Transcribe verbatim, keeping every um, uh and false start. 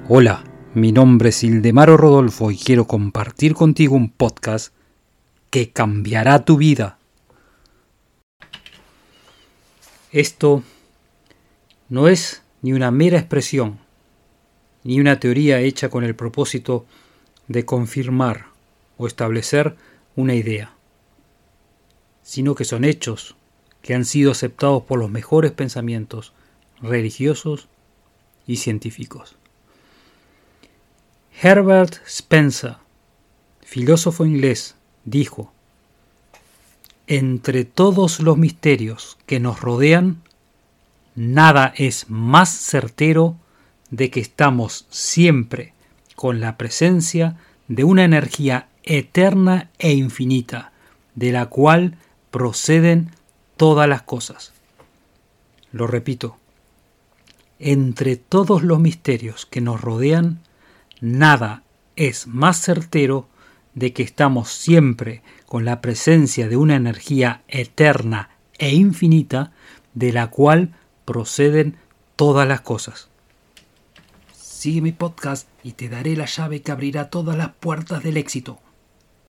Hola, mi nombre es Ildemaro Rodolfo y quiero compartir contigo un podcast que cambiará tu vida. Esto no es ni una mera expresión, ni una teoría hecha con el propósito de confirmar o establecer una idea, sino que son hechos que han sido aceptados por los mejores pensamientos religiosos y científicos. Herbert Spencer, filósofo inglés, dijo: entre todos los misterios que nos rodean, nada es más certero de que estamos siempre con la presencia de una energía eterna e infinita, de la cual proceden todas las cosas. Lo repito, entre todos los misterios que nos rodean, nada es más certero de que estamos siempre con la presencia de una energía eterna e infinita, de la cual proceden todas las cosas. Sigue mi podcast y te daré la llave que abrirá todas las puertas del éxito.